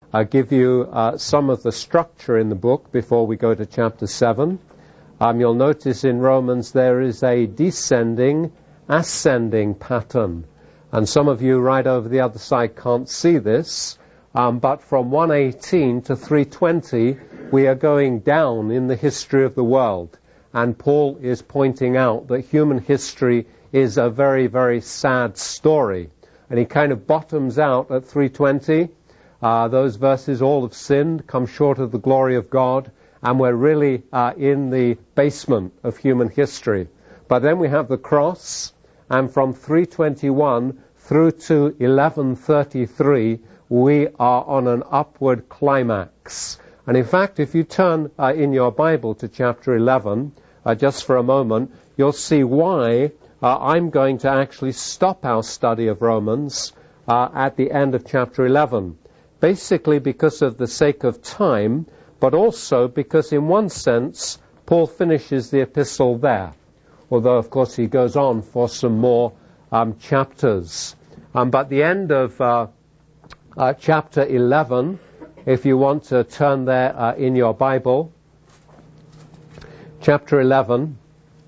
give you some of the structure in the book before we go to chapter 7. You'll notice in Romans there is a descending, ascending pattern. And some of you right over the other side can't see this, but from 118 to 320 we are going down in the history of the world. And Paul is pointing out that human history is a very, very sad story. And he kind of bottoms out at 320. Those verses, all have sinned, come short of the glory of God, and we're really in the basement of human history. But then we have the cross, and from 321 through to 1133, we are on an upward climax. And in fact, if you turn in your Bible to chapter 11, just for a moment, you'll see why I'm going to actually stop our study of Romans at the end of chapter 11. Basically because of the sake of time, but also because in one sense, Paul finishes the epistle there. Although, of course, he goes on for some more chapters. But the end of chapter 11, if you want to turn there in your Bible, chapter 11,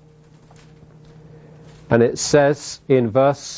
and it says in verse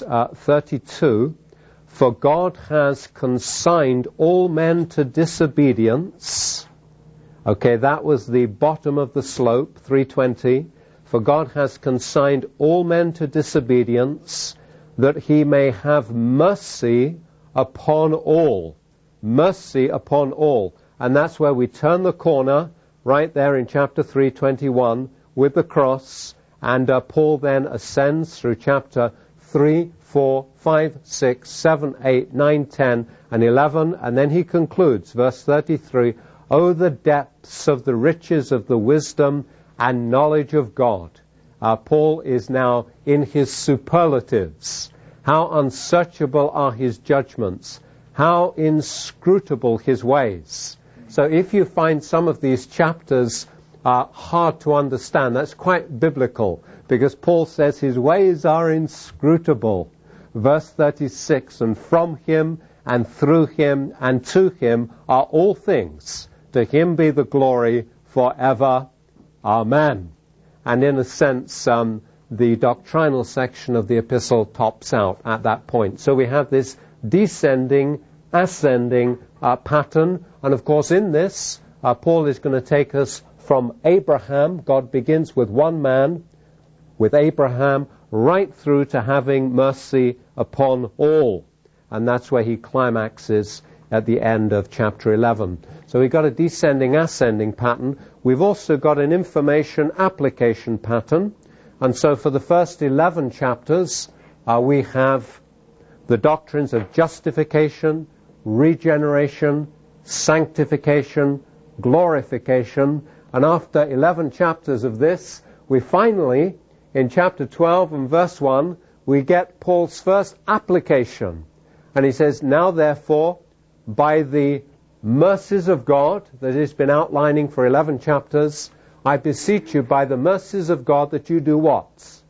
32, "For God has consigned all men to disobedience." Okay, that was the bottom of the slope, 320. "For God has consigned all men to disobedience, that he may have mercy upon all." Mercy upon all. And that's where we turn the corner, right there in chapter 3:21, with the cross. And Paul then ascends through chapter 3, 4, 5, 6, 7, 8, 9, 10, and 11. And then he concludes, verse 33, "Oh, the depths of the riches of the wisdom and knowledge of God." Paul is now in his superlatives. How unsearchable are his judgments. How inscrutable his ways. So if you find some of these chapters hard to understand, that's quite biblical, because Paul says his ways are inscrutable. Verse 36, "And from him and through him and to him are all things. To him be the glory forever. Amen." And in a sense, the doctrinal section of the epistle tops out at that point. So we have this descending, ascending pattern. And of course in this, Paul is going to take us from Abraham. God begins with one man, with Abraham, right through to having mercy upon all. And that's where he climaxes at the end of chapter 11. So we've got a descending, ascending pattern. We've also got an information application pattern. And so for the first 11 chapters, we have the doctrines of justification, regeneration, sanctification, glorification. And after 11 chapters of this, we finally, in chapter 12 and verse 1, we get Paul's first application. And he says, "Now therefore, by the mercies of God," that has been outlining for 11 chapters, "I beseech you by the mercies of God that you do what?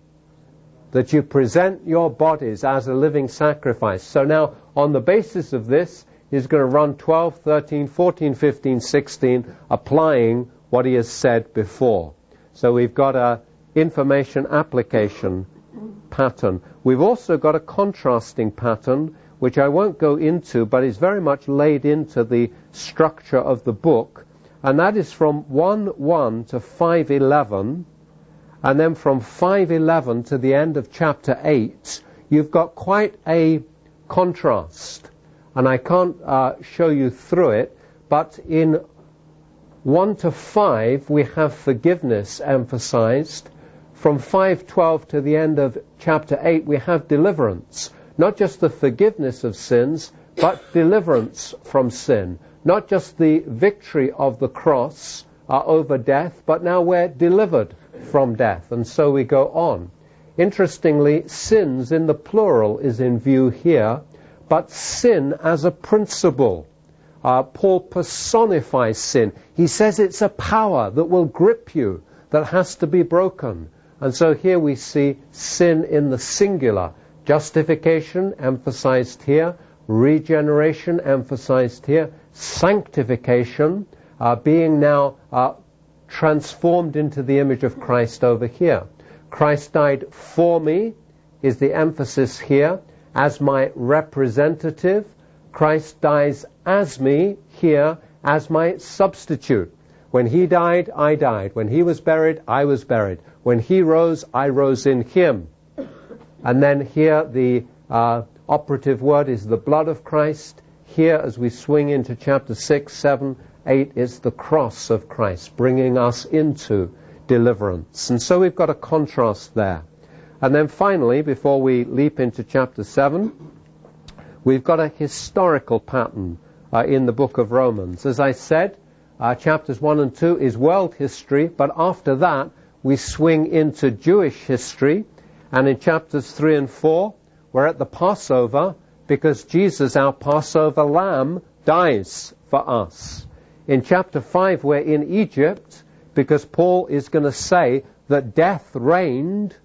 That you present your bodies as a living sacrifice." So now, on the basis of this, he's going to run 12, 13, 14, 15, 16, applying what he has said before. So we've got a information application pattern. We've also got a contrasting pattern, which I won't go into, but is very much laid into the structure of the book. And that is from 1:1 to 5:11, and then from 5:11 to the end of chapter 8, you've got quite a contrast. And I can't show you through it, but in 1 to 5, we have forgiveness emphasized. From 5:12 to the end of chapter 8, we have deliverance. Not just the forgiveness of sins, but deliverance from sin. Not just the victory of the cross over death, but now we're delivered from death. And so we go on. Interestingly, sins in the plural is in view here, but sin as a principle. Paul personifies sin. He says it's a power that will grip you, that has to be broken. And so here we see sin in the singular. Justification emphasized here, regeneration emphasized here, sanctification, being now transformed into the image of Christ over here. Christ died for me is the emphasis here, as my representative. Christ dies as me here, as my substitute. When he died, I died. When he was buried, I was buried. When he rose, I rose in him. And then here the operative word is the blood of Christ. Here, as we swing into chapter 6, 7, 8, it's the cross of Christ, bringing us into deliverance. And so we've got a contrast there. And then finally, before we leap into chapter 7, we've got a historical pattern in the book of Romans. As I said, chapters 1 and 2 is world history, but after that we swing into Jewish history. And in chapters 3 and 4, we're at the Passover, because Jesus, our Passover lamb, dies for us. In chapter 5, we're in Egypt, because Paul is going to say that death reigned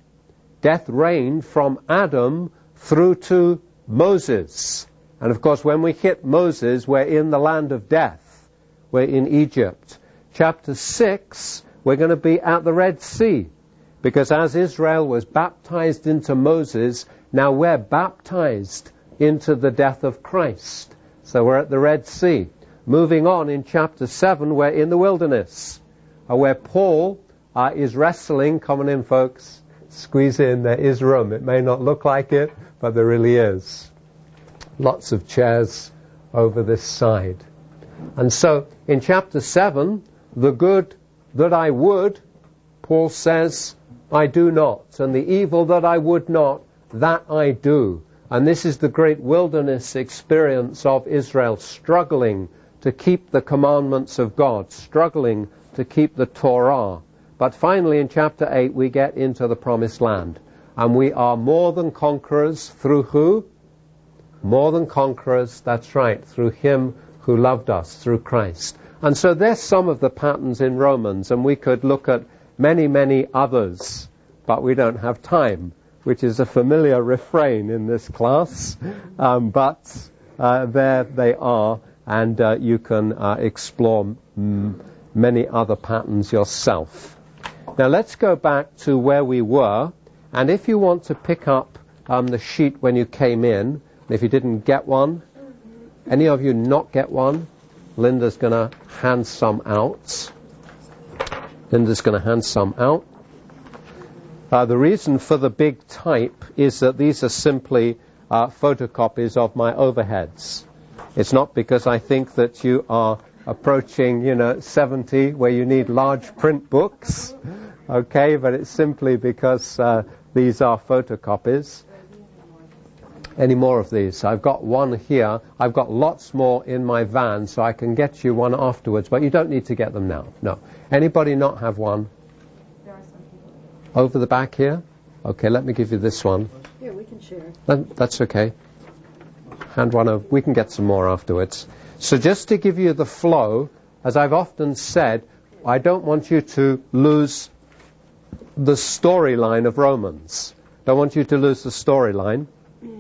from Adam through to Moses. And of course, when we hit Moses, we're in the land of death. We're in Egypt. Chapter 6, we're going to be at the Red Sea, because as Israel was baptized into Moses, now we're baptized into the death of Christ. So we're at the Red Sea. Moving on in chapter 7, we're in the wilderness, where Paul is wrestling. Come on in, folks. Squeeze in. There is room. It may not look like it, but there really is. Lots of chairs over this side. And so in chapter 7, the good that I would, Paul says, I do not. And the evil that I would not, that I do. And this is the great wilderness experience of Israel, struggling to keep the commandments of God, struggling to keep the Torah. But finally in chapter 8 we get into the promised land. And we are more than conquerors through who? More than conquerors, that's right, through him who loved us, through Christ. And so there's some of the patterns in Romans, and we could look at many, many others, but we don't have time, which is a familiar refrain in this class. But there they are, and you can explore many other patterns yourself. Now let's go back to where we were, and if you want to pick up the sheet when you came in, and if you didn't get one, any of you not get one, Linda's going to hand some out. The reason for the big type is that these are simply photocopies of my overheads. It's not because I think that you are approaching, 70, where you need large print books, okay, but it's simply because these are photocopies. Any more of these? I've got one here. I've got lots more in my van, so I can get you one afterwards, but you don't need to get them now. No. Anybody not have one? There are some people. Over the back here? Okay, let me give you this one. Here, we can share. That's okay. Hand one over. We can get some more afterwards. So just to give you the flow, as I've often said, I don't want you to lose the storyline of Romans. Don't want you to lose the storyline.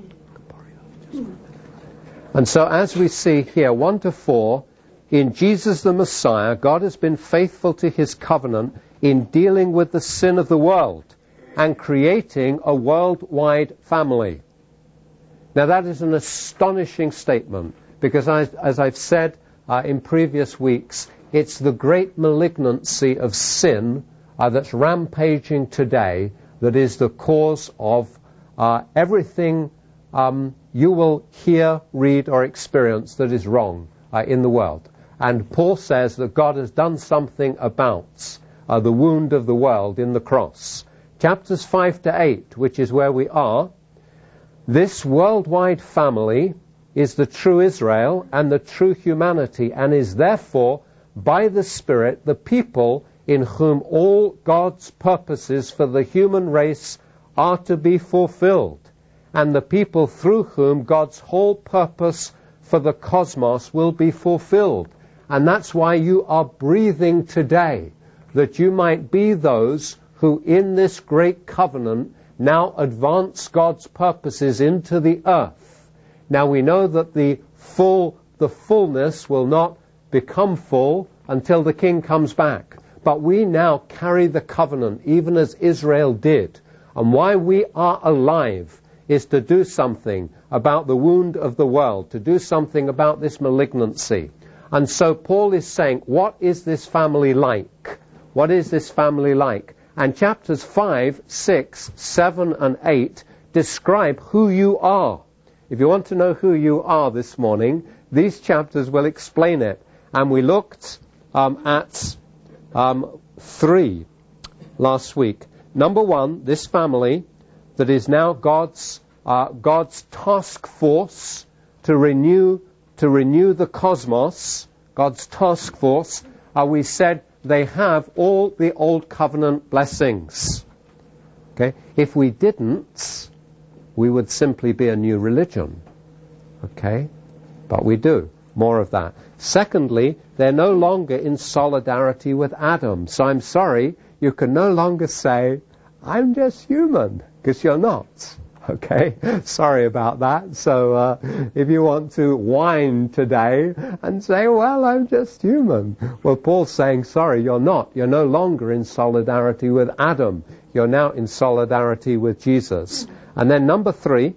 And so as we see here, 1 to 4, in Jesus the Messiah, God has been faithful to his covenant in dealing with the sin of the world and creating a worldwide family. Now that is an astonishing statement, because as I've said in previous weeks, it's the great malignancy of sin that's rampaging today that is the cause of everything you will hear, read, or experience that is wrong in the world. And Paul says that God has done something about the wound of the world in the cross. Chapters 5 to 8, which is where we are, this worldwide family is the true Israel and the true humanity, and is therefore, by the Spirit, the people in whom all God's purposes for the human race are to be fulfilled, and the people through whom God's whole purpose for the cosmos will be fulfilled. And that's why you are breathing today, that you might be those who in this great covenant now advance God's purposes into the earth. Now we know that the full the fullness will not become full until the king comes back. But we now carry the covenant, even as Israel did. And why we are alive is to do something about the wound of the world, to do something about this malignancy. And so Paul is saying, what is this family like? What is this family like? And chapters 5, 6, 7, and 8 describe who you are. If you want to know who you are this morning, these chapters will explain it. And we looked at 3 last week. Number 1, this family that is now God's task force to renew the cosmos, God's task force, we said they have all the old covenant blessings. Okay? If we didn't, we would simply be a new religion. Okay? But we do. More of that. Secondly, they're no longer in solidarity with Adam. So I'm sorry, you can no longer say, I'm just human, because you're not. Okay? Sorry about that. So if you want to whine today and say, well, I'm just human. Well, Paul's saying, sorry, you're not. You're no longer in solidarity with Adam. You're now in solidarity with Jesus. And then number 3,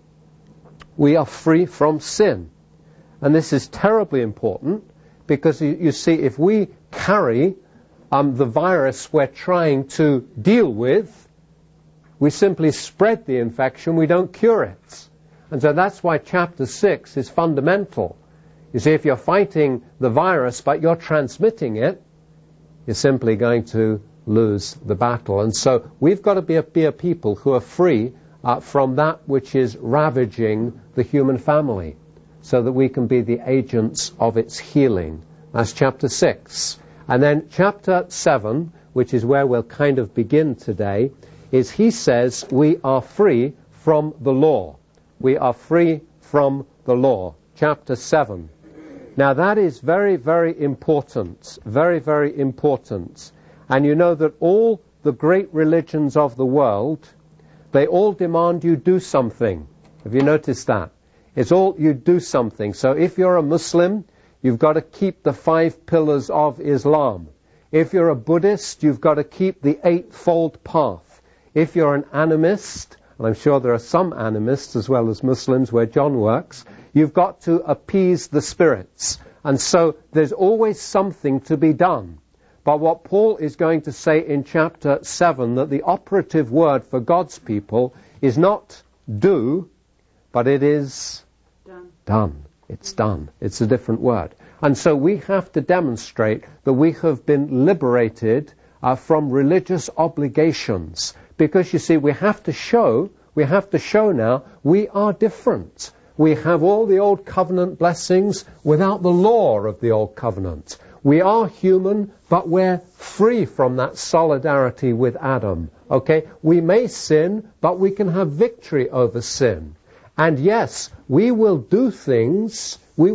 we are free from sin. And this is terribly important because you see, if we carry the virus we're trying to deal with, we simply spread the infection, we don't cure it. And so that's why chapter 6 is fundamental. You see, if you're fighting the virus but you're transmitting it, you're simply going to lose the battle. And so we've got to be a people who are free from that which is ravaging the human family, so that we can be the agents of its healing. That's chapter 6. And then chapter 7, which is where we'll kind of begin today, is he says we are free from the law. We are free from the law. Chapter 7. Now that is very, very important. Very, very important. And you know that all the great religions of the world, they all demand you do something. Have you noticed that? It's all you do something. So if you're a Muslim, you've got to keep the 5 pillars of Islam. If you're a Buddhist, you've got to keep the 8-fold path. If you're an animist, and I'm sure there are some animists as well as Muslims where John works, you've got to appease the spirits. And so there's always something to be done. But what Paul is going to say in chapter 7, that the operative word for God's people is not do, but it is done. It's done. It's a different word. And so we have to demonstrate that we have been liberated from religious obligations. Because you see, we have to show now we are different. We have all the old covenant blessings without the law of the old covenant. We are human, but we're free from that solidarity with Adam. Okay? We may sin, but we can have victory over sin. And yes, we will do things,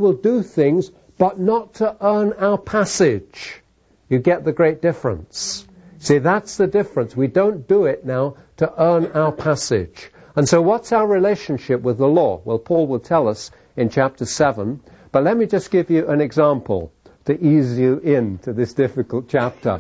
but not to earn our passage. You get the great difference. See, that's the difference. We don't do it now to earn our passage. And so what's our relationship with the law? Well, Paul will tell us in chapter 7. But let me just give you an example to ease you into this difficult chapter.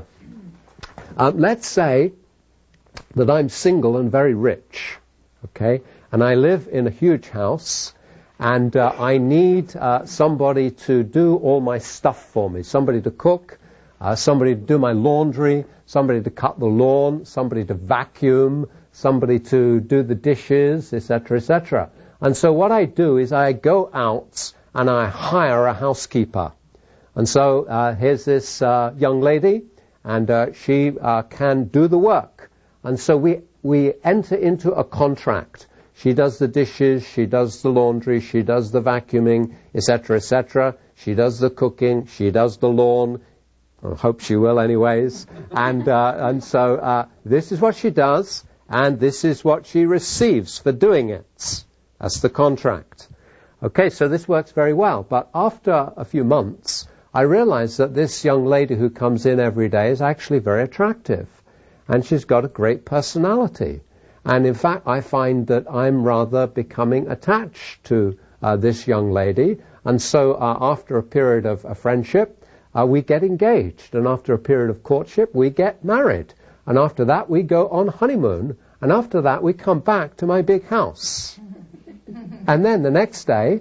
Let's say that I'm single and very rich, okay? And I live in a huge house, and I need somebody to do all my stuff for me. Somebody to cook, somebody to do my laundry, somebody to cut the lawn, somebody to vacuum, somebody to do the dishes, etc., etc. And so what I do is I go out and I hire a housekeeper. And so here's this young lady, and she can do the work. And so we enter into a contract. She does the dishes, she does the laundry, she does the vacuuming, etc., etc. She does the cooking, she does the lawn. I hope she will anyways. And so this is what she does, and this is what she receives for doing it. That's the contract. Okay, so this works very well. But after a few months, I realize that this young lady who comes in every day is actually very attractive. And she's got a great personality. And in fact, I find that I'm rather becoming attached to this young lady. And so after a period of friendship, we get engaged. And after a period of courtship, we get married. And after that, we go on honeymoon. And after that, we come back to my big house. And then the next day,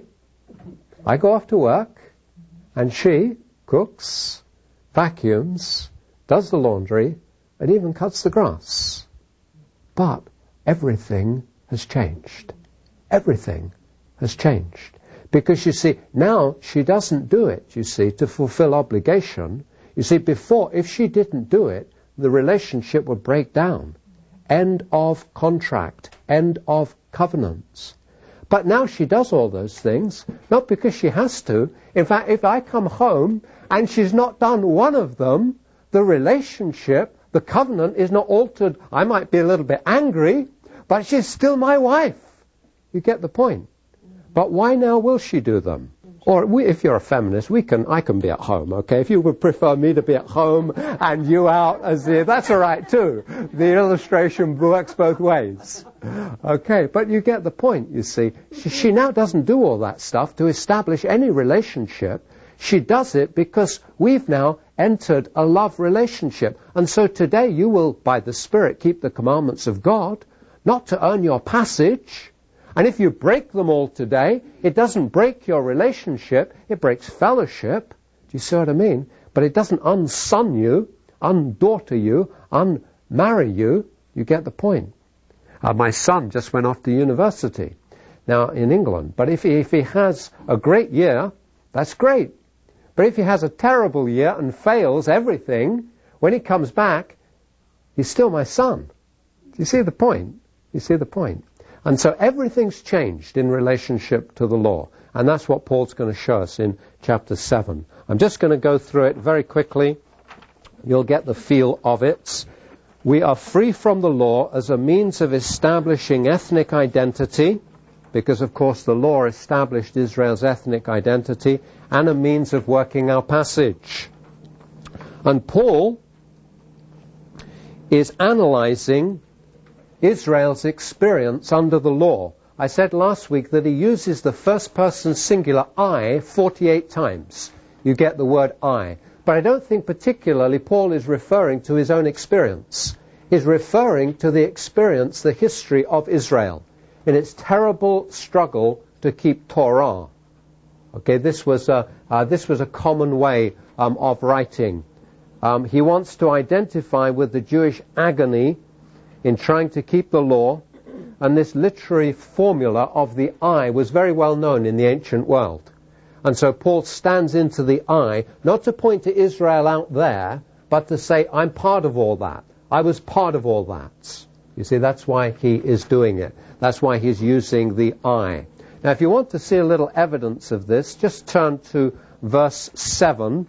I go off to work, and she cooks, vacuums, does the laundry, and even cuts the grass. But everything has changed. Everything has changed. Because you see, now she doesn't do it, you see, to fulfill obligation. You see, before, if she didn't do it, the relationship would break down. End of contract. End of covenants. But now she does all those things, not because she has to. In fact, if I come home and she's not done one of them, the relationship, the covenant is not altered. I might be a little bit angry, but she's still my wife. You get the point. But why now will she do them? Or if you're a feminist, I can be at home, okay? If you would prefer me to be at home and you out, that's all right too. The illustration works both ways. Okay, but you get the point, you see. She now doesn't do all that stuff to establish any relationship. She does it because we've now entered a love relationship. And so today you will, by the Spirit, keep the commandments of God, not to earn your passage. And if you break them all today, it doesn't break your relationship, it breaks fellowship. Do you see what I mean? But it doesn't unson you, undaughter you, unmarry you. You get the point. My son just went off to university, now in England. But if he has a great year, that's great. But if he has a terrible year and fails everything, when he comes back, he's still my son. Do you see the point? You see the point? And so everything's changed in relationship to the law. And that's what Paul's going to show us in chapter 7. I'm just going to go through it very quickly. You'll get the feel of it. We are free from the law as a means of establishing ethnic identity, because of course the law established Israel's ethnic identity, and a means of working our passage. And Paul is analyzing Israel's experience under the law. I said last week that he uses the first person singular I 48 times. You get the word I. But I don't think particularly Paul is referring to his own experience. He's referring to the experience, the history of Israel in its terrible struggle to keep Torah. Okay, this was a common way of writing. He wants to identify with the Jewish agony in trying to keep the law, and this literary formula of the I was very well known in the ancient world. And so Paul stands into the I, not to point to Israel out there, but to say, I'm part of all that. I was part of all that. You see, that's why he is doing it. That's why he's using the I. Now, if you want to see a little evidence of this, just turn to verse 7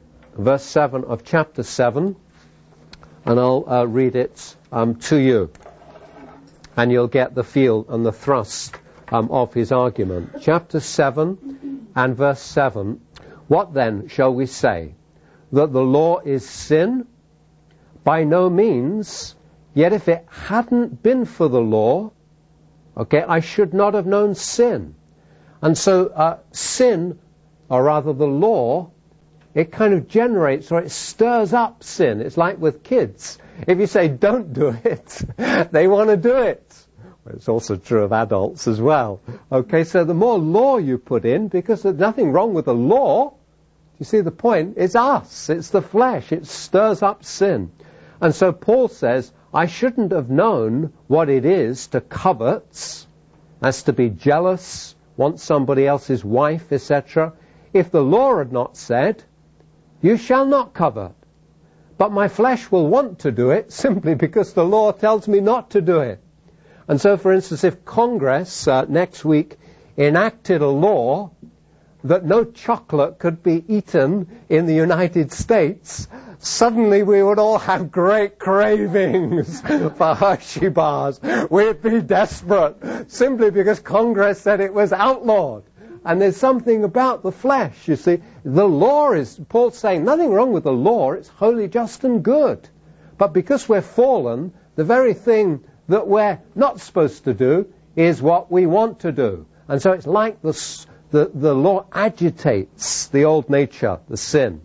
of chapter 7, and I'll read it to you. And you'll get the feel and the thrust of his argument. Chapter 7 and verse 7. What then shall we say? That the law is sin? By no means. Yet if it hadn't been for the law, okay, I should not have known sin. And so sin, or rather the law, it kind of generates or it stirs up sin. It's like with kids. If you say don't do it, they want to do it. Well, it's also true of adults as well. Okay, so the more law you put in, because there's nothing wrong with the law, you see the point? It's us. It's the flesh. It stirs up sin. And so Paul says, I shouldn't have known what it is to covet, as to be jealous, want somebody else's wife, etc., if the law had not said, you shall not covet. But my flesh will want to do it simply because the law tells me not to do it. And so, for instance, if Congress next week enacted a law that no chocolate could be eaten in the United States, suddenly we would all have great cravings for Hershey bars. We'd be desperate simply because Congress said it was outlawed. And there's something about the flesh, you see. The law is, Paul's saying, nothing wrong with the law. It's holy, just, and good. But because we're fallen, the very thing that we're not supposed to do is what we want to do. And so it's like the The law agitates the old nature, the sin.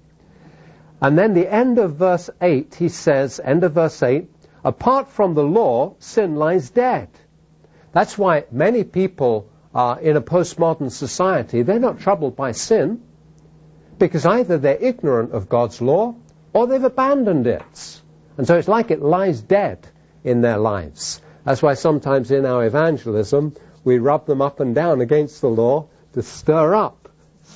And then the end of verse 8, he says, end of verse 8, apart from the law, sin lies dead. That's why many people in a postmodern society, they're not troubled by sin, because either they're ignorant of God's law or they've abandoned it. And so it's like it lies dead in their lives. That's why sometimes in our evangelism, we rub them up and down against the law to stir up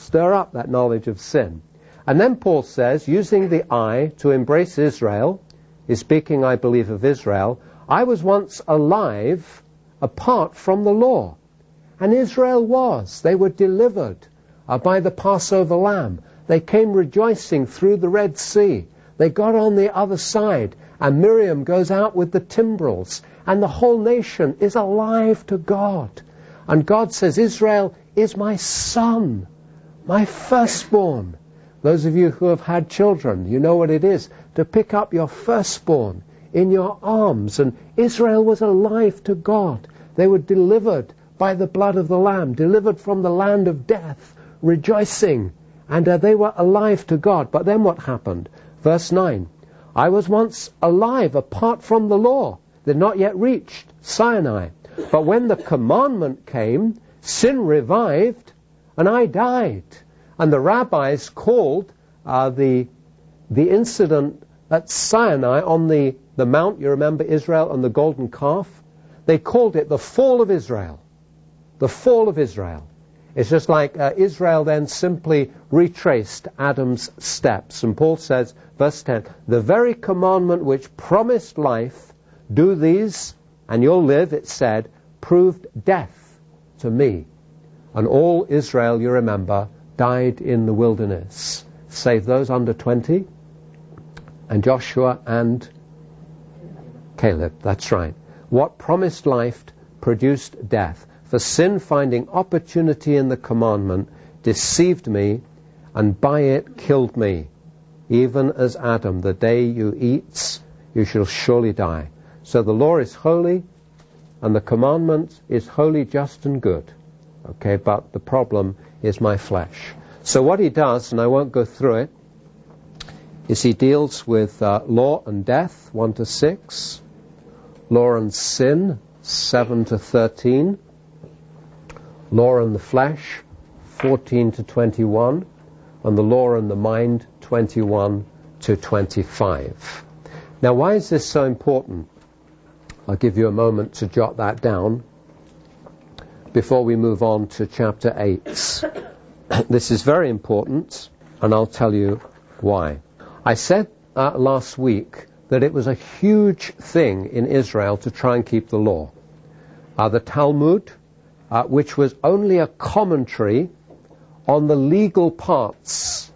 that knowledge of sin. And then Paul says, using the I to embrace Israel, he's speaking, I believe, of Israel, I was once alive apart from the law. And Israel was. They were delivered by the Passover lamb. They came rejoicing through the Red Sea. They got on the other side, and Miriam goes out with the timbrels, and the whole nation is alive to God. And God says, Israel is my son, my firstborn. Those of you who have had children, you know what it is to pick up your firstborn in your arms. And Israel was alive to God. They were delivered by the blood of the Lamb, delivered from the land of death, rejoicing. And they were alive to God. But then what happened? Verse 9, I was once alive apart from the law. They'd not yet reached Sinai. But when the commandment came, sin revived, and I died. And the rabbis called the incident at Sinai on the mount, you remember Israel and the golden calf? They called it the fall of Israel. The fall of Israel. It's just like Israel then simply retraced Adam's steps. And Paul says, verse 10, the very commandment which promised life, do these and you'll live, it said, proved death to me. And all Israel, you remember, died in the wilderness, save those under 20, and Joshua and Caleb. That's right. What promised life produced death. For sin, finding opportunity in the commandment, deceived me, and by it killed me. Even as Adam, the day you eat, you shall surely die. So the law is holy, and the commandment is holy, just, and good. Okay, but the problem is my flesh. So what he does, and I won't go through it, is he deals with law and death, 1 to 6, law and sin, 7 to 13, law and the flesh, 14 to 21, and the law and the mind, 21 to 25. Now, why is this so important? I'll give you a moment to jot that down before we move on to chapter 8. This is very important, and I'll tell you why. I said last week that it was a huge thing in Israel to try and keep the law. The Talmud, which was only a commentary on the legal parts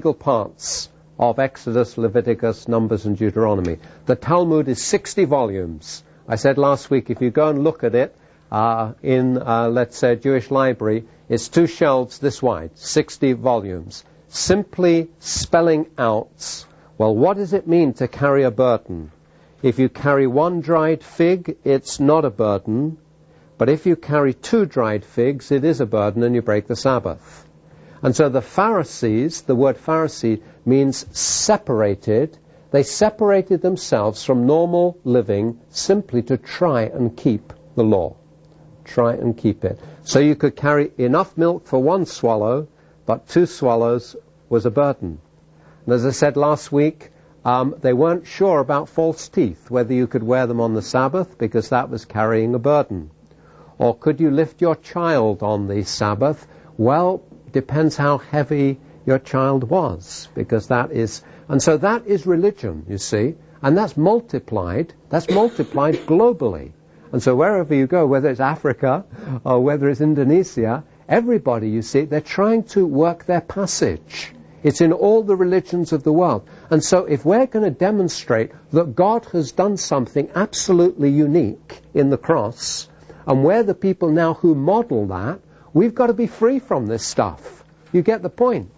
of Exodus, Leviticus, Numbers, and Deuteronomy. The Talmud is 60 volumes. I said last week, if you go and look at it in, let's say, a Jewish library, it's 2 shelves this wide, 60 volumes, simply spelling out, well, what does it mean to carry a burden? If you carry 1 dried fig, it's not a burden, but if you carry 2 dried figs, it is a burden and you break the Sabbath. And so the Pharisees, the word Pharisee means separated. They separated themselves from normal living simply to try and keep the law. Try and keep it. So you could carry enough milk for 1 swallow, but 2 swallows was a burden. And as I said last week, they weren't sure about false teeth, whether you could wear them on the Sabbath, because that was carrying a burden. Or could you lift your child on the Sabbath? Well, depends how heavy your child was, because that is... And so that is religion, you see, and that's multiplied globally. And so wherever you go, whether it's Africa or whether it's Indonesia, everybody, you see, they're trying to work their passage. It's in all the religions of the world. And so if we're going to demonstrate that God has done something absolutely unique in the cross, and we're the people now who model that, we've got to be free from this stuff. You get the point?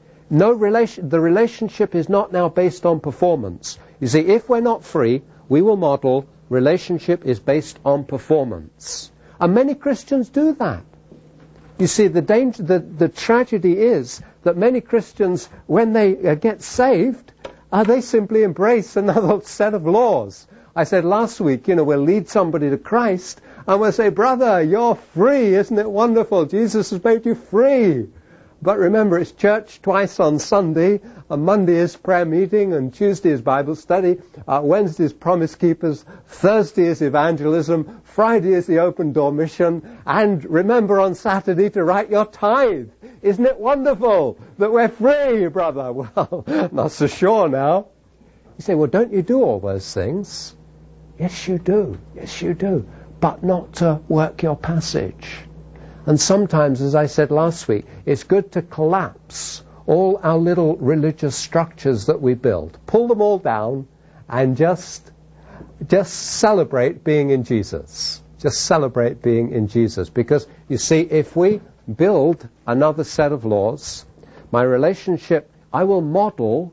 The relationship is not now based on performance. You see, if we're not free, we will model relationship is based on performance. And many Christians do that. You see, the danger, the tragedy is that many Christians, when they get saved, they simply embrace another set of laws. I said last week, we'll lead somebody to Christ, and we'll say, brother, you're free, isn't it wonderful? Jesus has made you free. But remember, it's church twice on Sunday, and Monday is prayer meeting, and Tuesday is Bible study, Wednesday is Promise Keepers, Thursday is evangelism, Friday is the Open Door Mission, and remember on Saturday to write your tithe. Isn't it wonderful that we're free, brother? Well, not so sure now. You say, well, don't you do all those things? Yes, you do. Yes, you do. But not to work your passage. And sometimes, as I said last week, it's good to collapse all our little religious structures that we build. Pull them all down and just celebrate being in Jesus. Just celebrate being in Jesus. Because, you see, if we build another set of laws, my relationship, I will model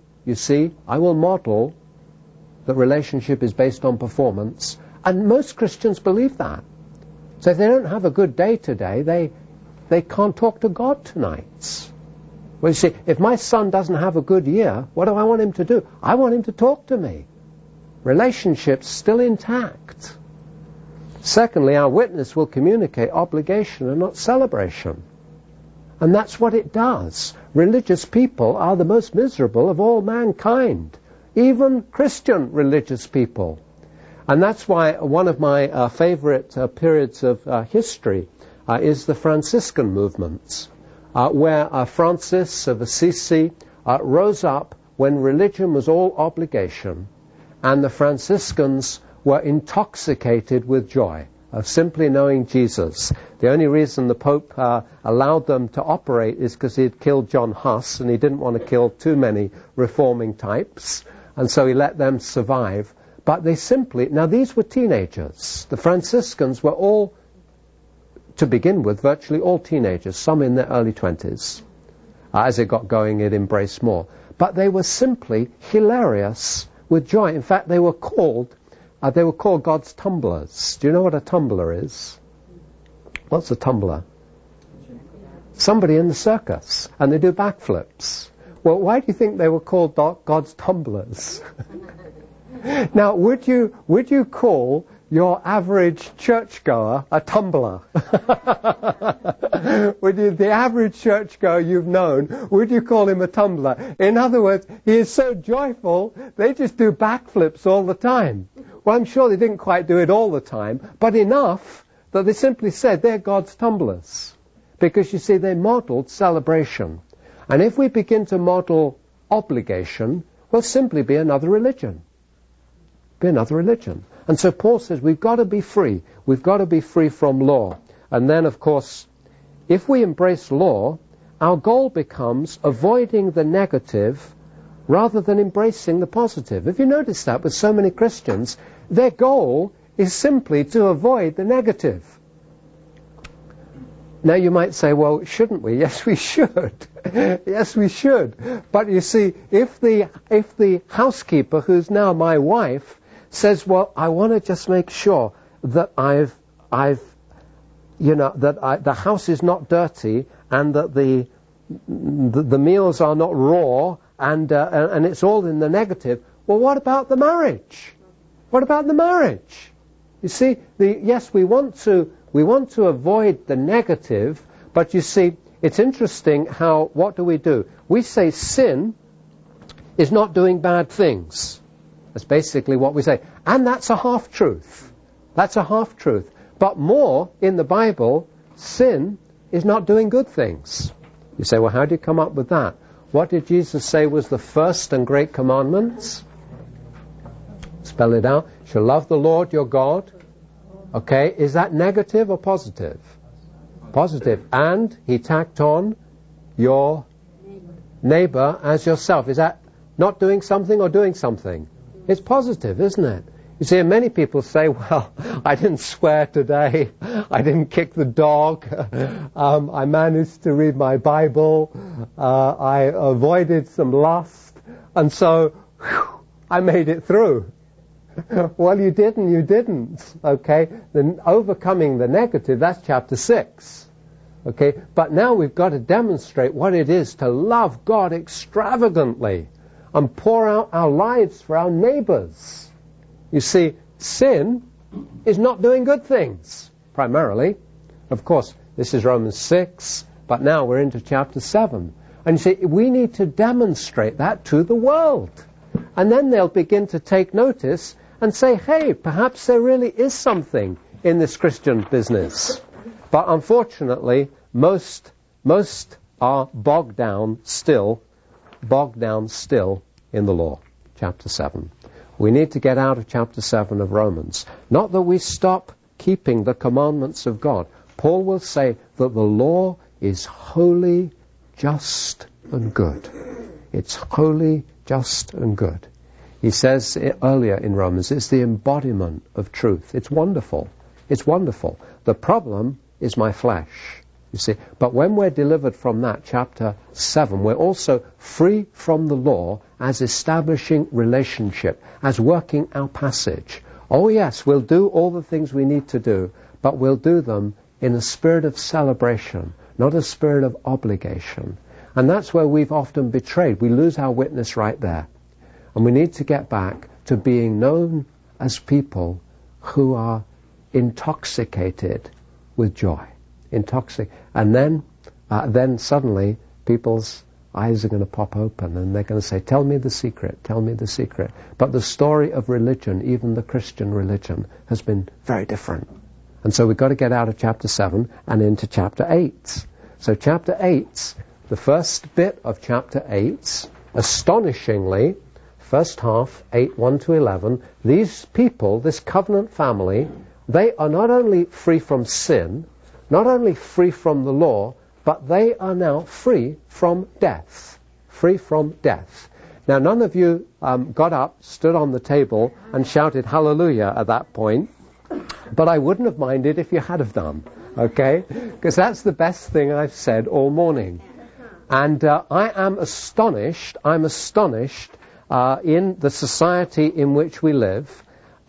that relationship is based on performance. And most Christians believe that. So if they don't have a good day today, they can't talk to God tonight. Well, you see, if my son doesn't have a good year, what do I want him to do? I want him to talk to me. Relationship's still intact. Secondly, our witness will communicate obligation and not celebration. And that's what it does. Religious people are the most miserable of all mankind, even Christian religious people. And that's why one of my favorite periods of history is the Franciscan movement, where Francis of Assisi rose up when religion was all obligation, and the Franciscans were intoxicated with joy of simply knowing Jesus. The only reason the Pope allowed them to operate is because he had killed John Huss, and he didn't want to kill too many reforming types, and so he let them survive. But they simply, now these were teenagers. The Franciscans were all, to begin with, virtually all teenagers, some in their early 20s. As it got going, it embraced more. But they were simply hilarious with joy. In fact, they were called God's tumblers. Do you know what a tumbler is? What's a tumbler? Somebody in the circus, and they do backflips. Well, why do you think they were called God's tumblers? Now, would you call your average churchgoer a tumbler? The average churchgoer you've known, would you call him a tumbler? In other words, he is so joyful, they just do backflips all the time. Well, I'm sure they didn't quite do it all the time, but enough that they simply said they're God's tumblers. Because, you see, they modeled celebration. And if we begin to model obligation, we'll simply be another religion. Be another religion. And so Paul says we've got to be free. We've got to be free from law. And then, of course, if we embrace law, our goal becomes avoiding the negative rather than embracing the positive. If you notice that with so many Christians, their goal is simply to avoid the negative. Now you might say, well, shouldn't we? Yes, we should. Yes, we should. But you see, if the housekeeper, who's now my wife, says, well, I want to just make sure that the house is not dirty and that the meals are not raw and it's all in the negative. Well, what about the marriage? What about the marriage? You see, yes, we want to avoid the negative, but you see, it's interesting what do? We say sin is not doing bad things. That's basically what we say. And that's a half-truth. That's a half-truth. But more, in the Bible, sin is not doing good things. You say, well, how do you come up with that? What did Jesus say was the first and great commandments? Spell it out. You shall love the Lord your God. Okay, is that negative or positive? Positive. And he tacked on your neighbor as yourself. Is that not doing something or doing something? It's positive, isn't it? You see, many people say, well, I didn't swear today, I didn't kick the dog, I managed to read my Bible, I avoided some lust, and so I made it through. Well, you didn't, okay? Then overcoming the negative, that's chapter 6. Okay, but now we've got to demonstrate what it is to love God extravagantly and pour out our lives for our neighbors. You see, sin is not doing good things, primarily. Of course, this is Romans 6, but now we're into chapter 7. And you see, we need to demonstrate that to the world. And then they'll begin to take notice and say, hey, perhaps there really is something in this Christian business. But unfortunately, most are bogged down still in the law. Chapter 7. We need to get out of chapter 7 of Romans. Not that we stop keeping the commandments of God. Paul will say that the law is holy, just, and good. It's holy, just, and good. He says earlier in Romans, it's the embodiment of truth. It's wonderful. It's wonderful. The problem is my flesh, you see. But when we're delivered from that, chapter 7, we're also free from the law as establishing relationship, as working our passage. Oh yes, we'll do all the things we need to do, but we'll do them in a spirit of celebration, not a spirit of obligation. And that's where we've often betrayed. We lose our witness right there. And we need to get back to being known as people who are intoxicated with joy. And then suddenly people's eyes are going to pop open and they're going to say, tell me the secret, tell me the secret. But the story of religion, even the Christian religion, has been very different. And so we've got to get out of chapter 7 and into chapter 8. So chapter 8, the first bit of chapter 8, astonishingly, first half, 8, 1 to 11, these people, this covenant family, they are not only free from sin, not only free from the law, but they are now free from death. Free from death. Now, none of you got up, stood on the table, and shouted hallelujah at that point, but I wouldn't have minded if you had have done, okay? Because that's the best thing I've said all morning. And I am astonished, in the society in which we live,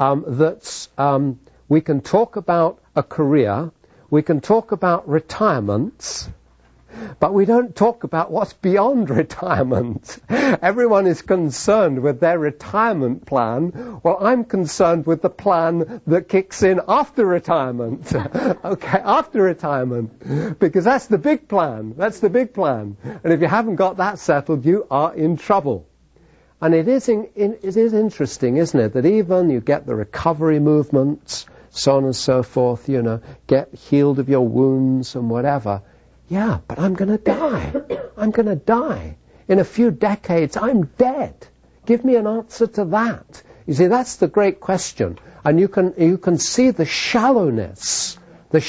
that we can talk about a career, we can talk about retirement, but we don't talk about what's beyond retirement. Everyone is concerned with their retirement plan. Well, I'm concerned with the plan that kicks in after retirement. Okay, after retirement. Because that's the big plan. That's the big plan. And if you haven't got that settled, you are in trouble. And it is interesting, isn't it, that even you get the recovery movements, so on and so forth, get healed of your wounds and whatever. Yeah, but I'm going to die. I'm going to die. In a few decades, I'm dead. Give me an answer to that. You see, that's the great question. And you can see the shallowness of the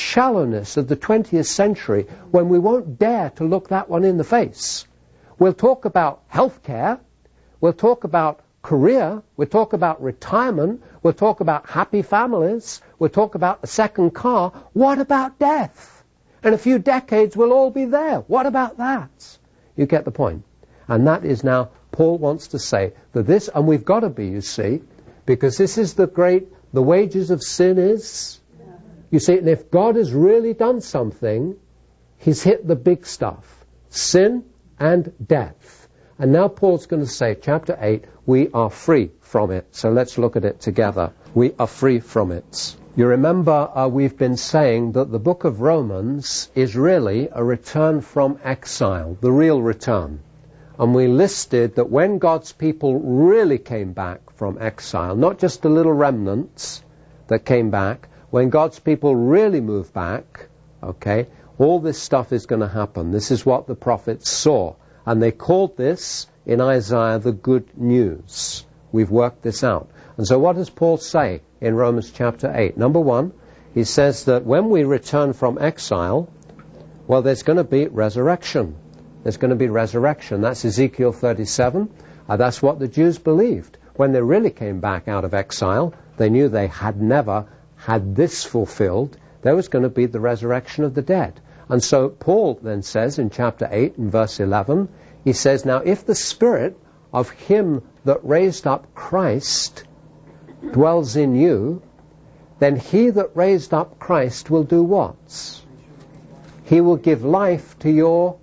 20th century when we won't dare to look that one in the face. We'll talk about healthcare. We'll talk about career. We'll talk about retirement. We'll talk about happy families. We'll talk about a second car. What about death? In a few decades, we'll all be there. What about that? You get the point. And that is now, Paul wants to say that this, and we've got to be, you see, because this is the wages of sin is, you see, and if God has really done something, he's hit the big stuff. Sin and death. And now Paul's going to say, chapter 8, we are free from it. So let's look at it together. We are free from it. You remember we've been saying that the book of Romans is really a return from exile, the real return. And we listed that when God's people really came back from exile, not just the little remnants that came back, when God's people really move back, okay, all this stuff is going to happen. This is what the prophets saw. And they called this, in Isaiah, the good news. We've worked this out. And so what does Paul say in Romans chapter 8? Number 1, he says that when we return from exile, well, there's going to be resurrection. There's going to be resurrection. That's Ezekiel 37. That's what the Jews believed. When they really came back out of exile, they knew they had never had this fulfilled. There was going to be the resurrection of the dead. And so Paul then says in chapter 8 and verse 11, he says, now if the Spirit of him that raised up Christ dwells in you, then he that raised up Christ will do what? He will give life to your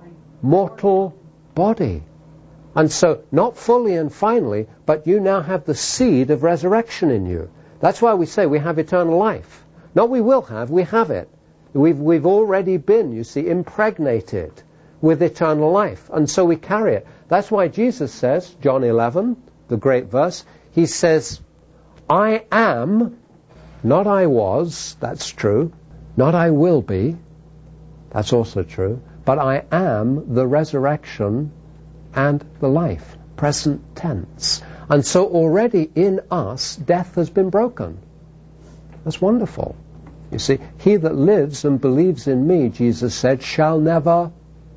mortal body. And so, not fully and finally, but you now have the seed of resurrection in you. That's why we say we have eternal life. Not we will have, we have it. We've already been, you see, impregnated with eternal life. And so we carry it. That's why Jesus says, John 11, the great verse, he says, I am, not I was, that's true, not I will be, that's also true, but I am the resurrection and the life, present tense. And so already in us, death has been broken. That's wonderful. You see, he that lives and believes in me, Jesus said, shall never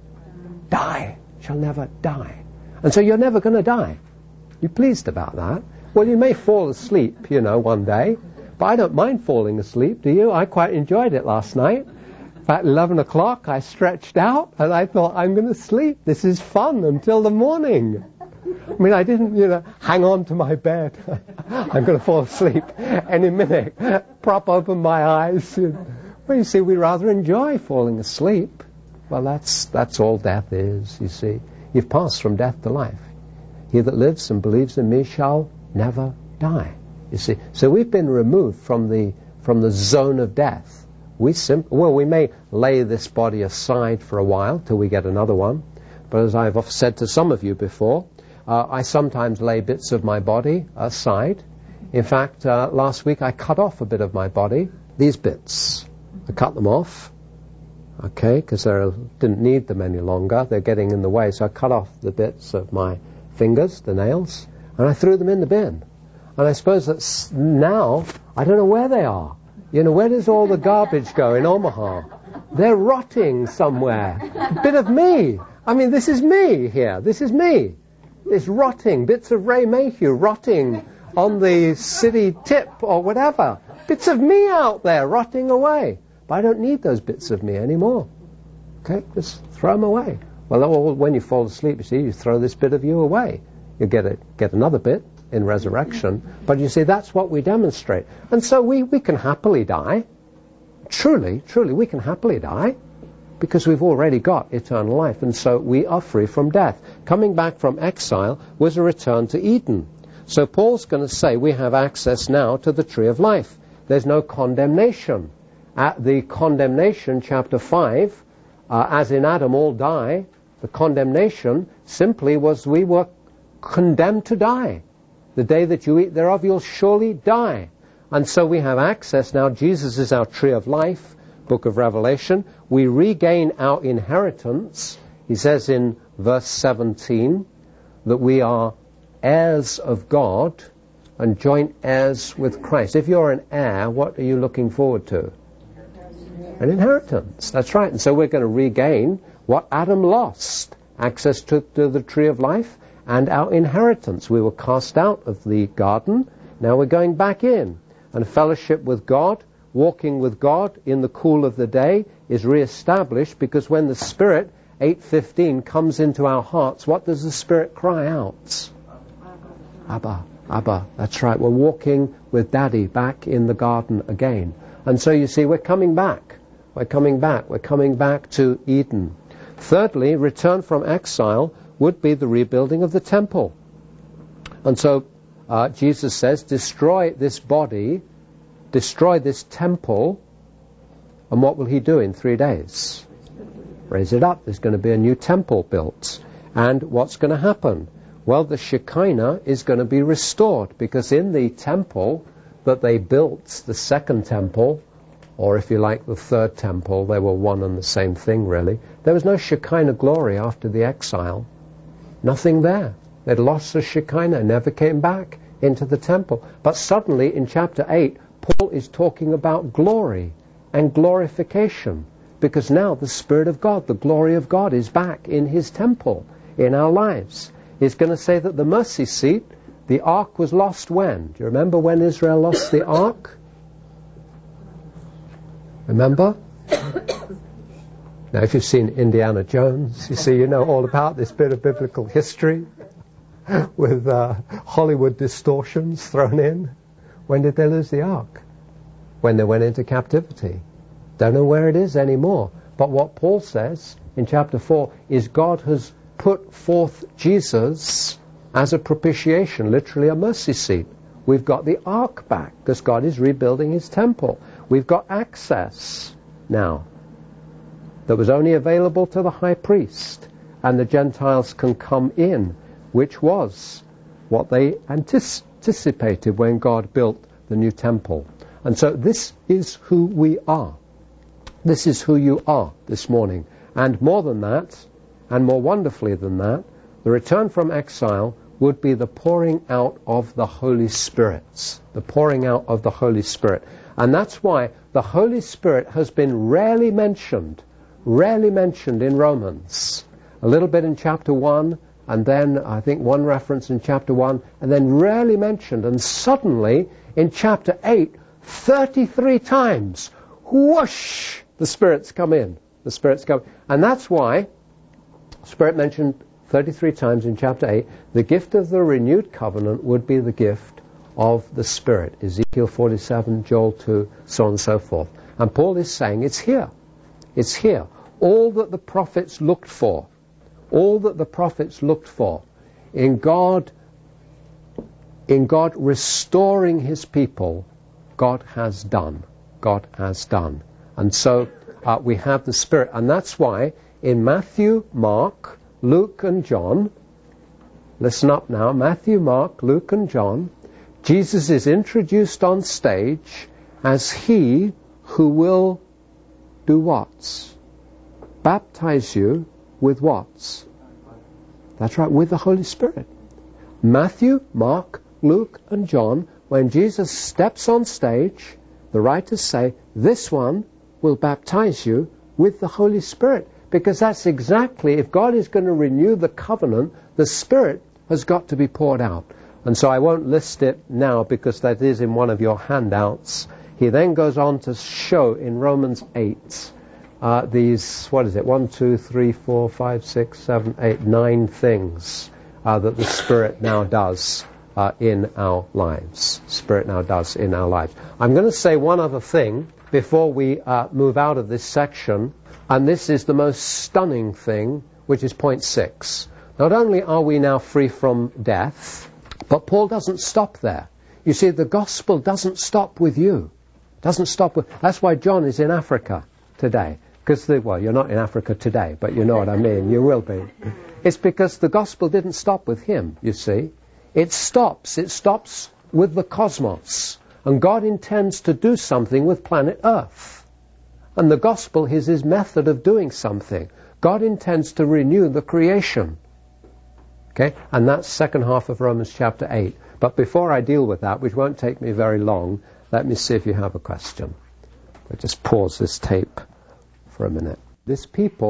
die. Shall never die. And so you're never going to die. You pleased about that? Well, you may fall asleep, one day. But I don't mind falling asleep, do you? I quite enjoyed it last night. At 11 o'clock, I stretched out and I thought, I'm going to sleep. This is fun until the morning. I mean, I didn't, hang on to my bed. I'm going to fall asleep any minute. Prop open my eyes. Well, you see, we rather enjoy falling asleep. Well, that's all death is, you see. You've passed from death to life. He that lives and believes in me shall never die. You see, so we've been removed from the zone of death. We may lay this body aside for a while till we get another one. But as I've said to some of you before, I sometimes lay bits of my body aside. In fact, last week I cut off a bit of my body. These bits, I cut them off. Okay, because I didn't need them any longer. They're getting in the way. So I cut off the bits of my fingers, the nails, and I threw them in the bin. And I suppose that's now, I don't know where they are. Where does all the garbage go in Omaha? They're rotting somewhere. A bit of me. I mean, this is me here. This is me. It's rotting. Bits of Ray Mayhew rotting on the city tip or whatever. Bits of me out there rotting away. But I don't need those bits of me anymore. Okay? Just throw them away. Well, when you fall asleep, you see, you throw this bit of you away. You get another bit in resurrection. But you see, that's what we demonstrate. And so we can happily die. Truly, we can happily die. Because we've already got eternal life. And so we are free from death. Coming back from exile was a return to Eden. So Paul's going to say we have access now to the tree of life. There's no condemnation. At the condemnation, chapter 5, as in Adam all die, the condemnation simply was we were condemned to die. The day that you eat thereof, you'll surely die. And so we have access now. Jesus is our tree of life, book of Revelation. We regain our inheritance. He says in verse 17 that we are heirs of God and joint heirs with Christ. If you're an heir, what are you looking forward to? An inheritance. That's right. And so we're going to regain what Adam lost. Access to the tree of life and our inheritance. We were cast out of the garden. Now we're going back in. And fellowship with God, walking with God in the cool of the day is re-established, because when the Spirit, 8:15, comes into our hearts, what does the Spirit cry out? Abba, Abba. That's right. We're walking with Daddy back in the garden again. And so you see, we're coming back. We're coming back. We're coming back to Eden. Thirdly, return from exile would be the rebuilding of the temple. And so Jesus says, destroy this body, destroy this temple, and what will he do in 3 days? Raise it up. There's going to be a new temple built. And what's going to happen? Well, the Shekinah is going to be restored, because in the temple that they built, the second temple, or if you like the third temple, they were one and the same thing really, there was no Shekinah glory after the exile. Nothing there. They'd lost the Shekinah, never came back into the temple. But suddenly in chapter 8, Paul is talking about glory and glorification, because now the Spirit of God, the glory of God, is back in his temple, in our lives. He's going to say that the mercy seat, the ark was lost when? Do you remember when Israel lost the ark? Remember? Now, if you've seen Indiana Jones, you see, you know all about this bit of biblical history with Hollywood distortions thrown in. When did they lose the ark? When they went into captivity. Don't know where it is anymore. But what Paul says in chapter 4 is God has put forth Jesus as a propitiation, literally a mercy seat. We've got the ark back because God is rebuilding his temple. We've got access now that was only available to the high priest, and the Gentiles can come in, which was what they anticipated when God built the new temple. And so this is who we are. This is who you are this morning. And more than that, and more wonderfully than that, the return from exile would be the pouring out of the Holy Spirit. The pouring out of the Holy Spirit. And that's why the Holy Spirit has been rarely mentioned in Romans. A little bit in chapter 1, and then I think one reference in chapter 1, and then rarely mentioned. And suddenly, in chapter 8, 33 times, whoosh, the Spirit's come in. The Spirit's come. And that's why Spirit mentioned 33 times in chapter 8, the gift of the renewed covenant would be the gift of the Spirit. Ezekiel 47, Joel 2, so on and so forth. And Paul is saying it's here. It's here. All that the prophets looked for, in God restoring his people, God has done. God has done. And so we have the Spirit. And that's why in Matthew, Mark, Luke and John, listen up now, Matthew, Mark, Luke and John, Jesus is introduced on stage as he who will do what? Baptize you with what? That's right, with the Holy Spirit. Matthew, Mark, Luke and John, when Jesus steps on stage, the writers say, this one will baptize you with the Holy Spirit. Because that's exactly, if God is going to renew the covenant, the Spirit has got to be poured out. And so I won't list it now because that is in one of your handouts. He then goes on to show in Romans 8 these, 1, 2, 3, 4, 5, 6, 7, 8, 9 things that the Spirit now does in our lives. Spirit now does in our lives. I'm going to say one other thing before we move out of this section, and this is the most stunning thing, which is point 6. Not only are we now free from death, but Paul doesn't stop there. You see, the gospel doesn't stop with you. That's why John is in Africa today. Because, you're not in Africa today, but you know what I mean. You will be. It's because the gospel didn't stop with him, you see. It stops with the cosmos. And God intends to do something with planet Earth. And the gospel is his method of doing something. God intends to renew the creation. Okay? And that's second half of Romans chapter 8. But before I deal with that, which won't take me very long, let me see if you have a question. I'll just pause this tape for a minute. This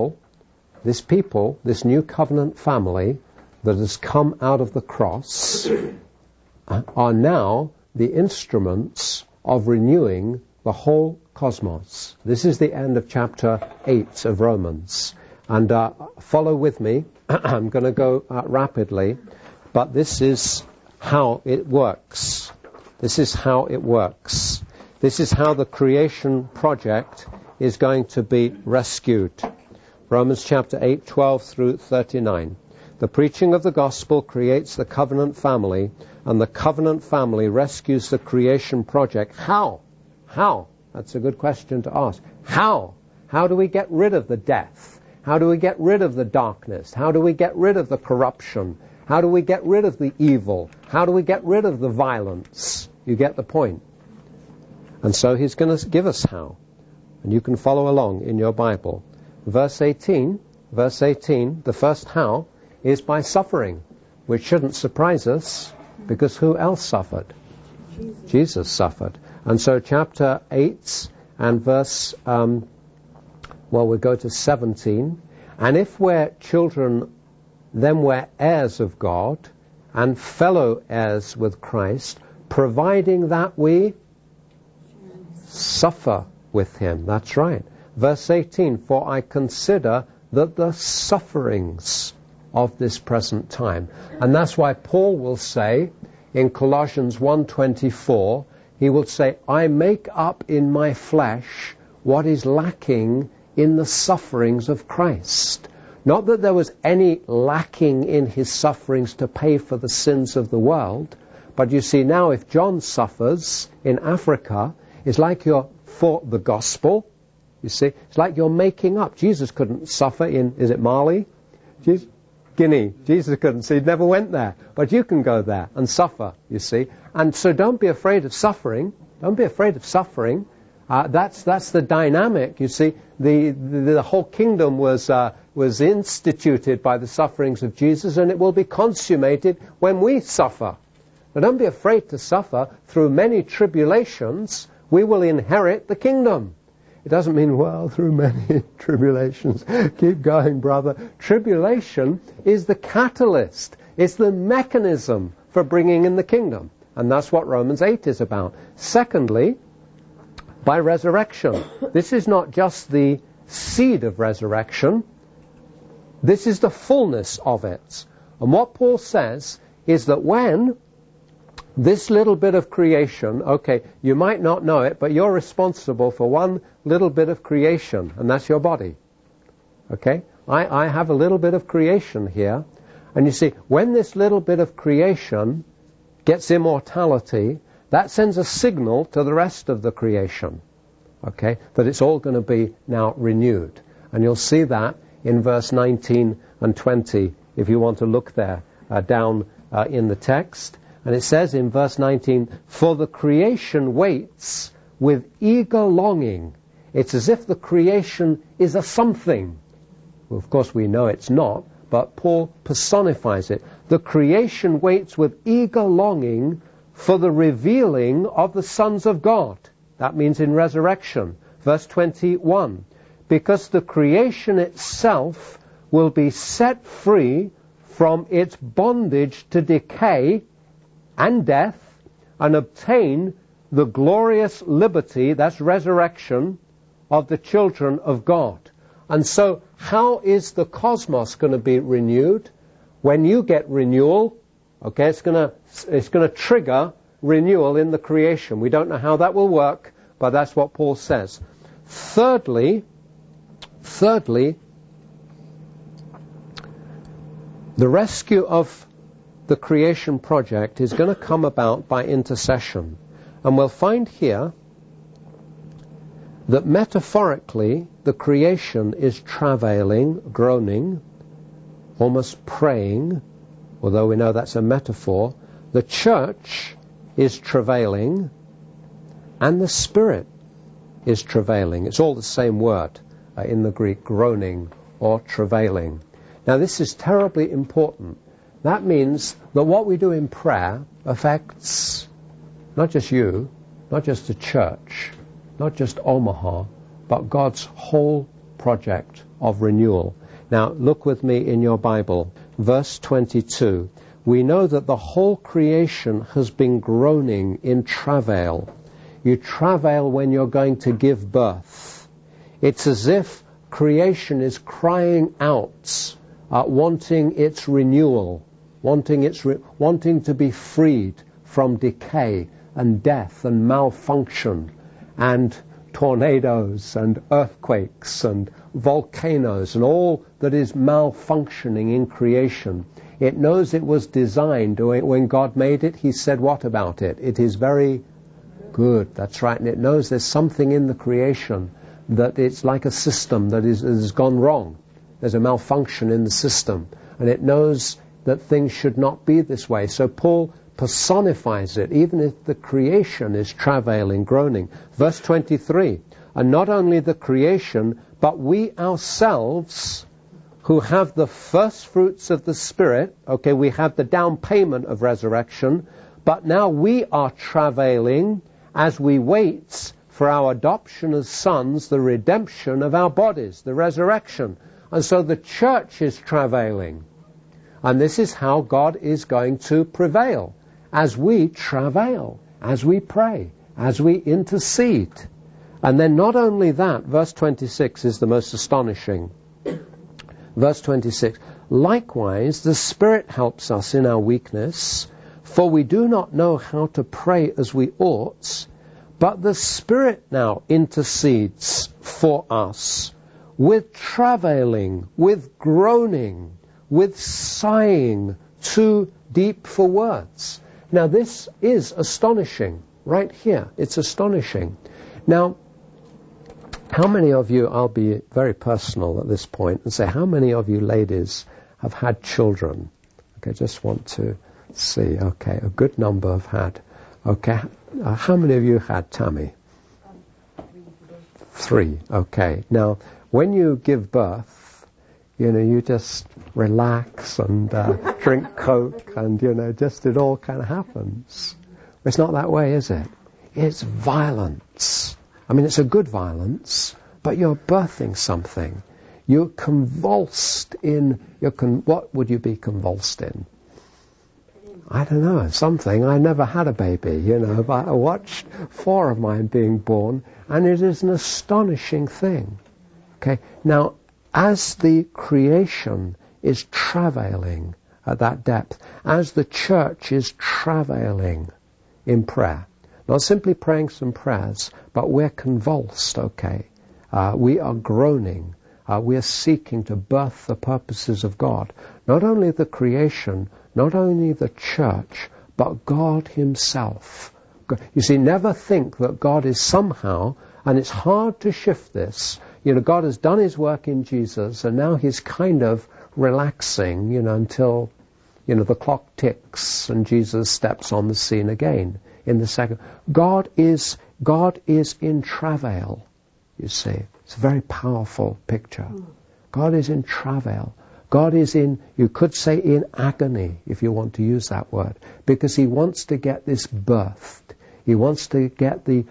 new covenant family that has come out of the cross are now the instruments of renewing the whole cosmos. This is the end of chapter 8 of Romans. And follow with me. I'm going to go rapidly. But this is how it works. This is how the creation project is going to be rescued. Romans chapter 8, 12 through 39. The preaching of the gospel creates the covenant family, and the covenant family rescues the creation project. How? That's a good question to ask. How? How do we get rid of the death? How do we get rid of the darkness? How do we get rid of the corruption? How do we get rid of the evil? How do we get rid of the violence? You get the point. And so he's going to give us how. And you can follow along in your Bible. Verse 18, the first how is by suffering, which shouldn't surprise us, because who else suffered? Jesus suffered. And so chapter 8 and verse, we'll go to 17. And if we're children, then we're heirs of God and fellow heirs with Christ, providing that we suffer with him. That's right. Verse 18, for I consider that the sufferings of this present time. And that's why Paul will say in Colossians 1:24, he will say, I make up in my flesh what is lacking in the sufferings of Christ. Not that there was any lacking in his sufferings to pay for the sins of the world, but you see now if John suffers in Africa, it's like you're for the gospel. You see, it's like you're making up. Jesus couldn't suffer in, is it Mali? Guinea. Jesus couldn't, so he never went there. But you can go there and suffer, you see. And so don't be afraid of suffering. Don't be afraid of suffering. That's the dynamic, you see. The whole kingdom was instituted by the sufferings of Jesus, and it will be consummated when we suffer. But don't be afraid to suffer. Through many tribulations, we will inherit the kingdom. It doesn't mean, well, through many tribulations. Keep going, brother. Tribulation is the catalyst. It's the mechanism for bringing in the kingdom. And that's what Romans 8 is about. Secondly, by resurrection. This is not just the seed of resurrection. This is the fullness of it. And what Paul says is that when this little bit of creation, okay, you might not know it, but you're responsible for one little bit of creation, and that's your body. Okay? I have a little bit of creation here. And you see, when this little bit of creation gets immortality, that sends a signal to the rest of the creation, okay, that it's all going to be now renewed. And you'll see that in verse 19 and 20, if you want to look there, down in the text. And it says in verse 19, "For the creation waits with eager longing." It's as if the creation is a something. Well, of course, we know it's not, but Paul personifies it. The creation waits with eager longing for the revealing of the sons of God. That means in resurrection. Verse 21, "Because the creation itself will be set free from its bondage to decay and death, and obtain the glorious liberty," that's resurrection, "of the children of God." And so, how is the cosmos going to be renewed? When you get renewal, okay, it's going to trigger renewal in the creation. We don't know how that will work, but that's what Paul says. Thirdly, the rescue of the creation project is going to come about by intercession. And we'll find here that metaphorically the creation is travailing, groaning, almost praying, although we know that's a metaphor. The church is travailing, and the Spirit is travailing. It's all the same word in the Greek, groaning or travailing. Now this is terribly important. That means that what we do in prayer affects not just you, not just the church, not just Omaha, but God's whole project of renewal. Now look with me in your Bible, verse 22. We know that the whole creation has been groaning in travail. You travail when you're going to give birth. It's as if creation is crying out, wanting its renewal, wanting to be freed from decay and death and malfunction and tornadoes and earthquakes and volcanoes and all that is malfunctioning in creation. It knows it was designed. When God made it, He said what about it? It is very good. That's right. And it knows there's something in the creation that it's like a system that has gone wrong. There's a malfunction in the system. And it knows that things should not be this way. So Paul personifies it, even if the creation is travailing, groaning. Verse 23, "And not only the creation, but we ourselves, who have the first fruits of the Spirit," okay, we have the down payment of resurrection, "but now we are travailing as we wait for our adoption as sons, the redemption of our bodies," the resurrection. And so the church is travailing. And this is how God is going to prevail, as we travail, as we pray, as we intercede. And then not only that, verse 26 is the most astonishing. Verse 26, "Likewise, the Spirit helps us in our weakness, for we do not know how to pray as we ought, but the Spirit now intercedes for us with travailing, with groaning, with sighing, too deep for words. Now this is astonishing, right here. It's astonishing. Now, how many of you, I'll be very personal at this point and say, how many of you ladies have had children? Okay, just want to see. Okay, a good number have had. Okay, how many of you had Tammy? 3. Okay. Now, when you give birth, you just relax and drink Coke and, just it all kind of happens. It's not that way, is it? It's violence. I mean, it's a good violence, but you're birthing something. You're convulsed in, what would you be convulsed in? I don't know, something. I never had a baby, but I watched 4 of mine being born, and it is an astonishing thing. Okay, now, as the creation is travailing at that depth, as the church is travailing in prayer, not simply praying some prayers, but we're convulsed, okay? We are groaning. We are seeking to birth the purposes of God. Not only the creation, not only the church, but God himself. You see, never think that God is somehow, and it's hard to shift this. God has done his work in Jesus, and now he's kind of relaxing, until, the clock ticks and Jesus steps on the scene again in the second. God is in travail, you see. It's a very powerful picture. God is in travail. God is in, you could say in agony, if you want to use that word, because he wants to get this birthed. He wants to get the,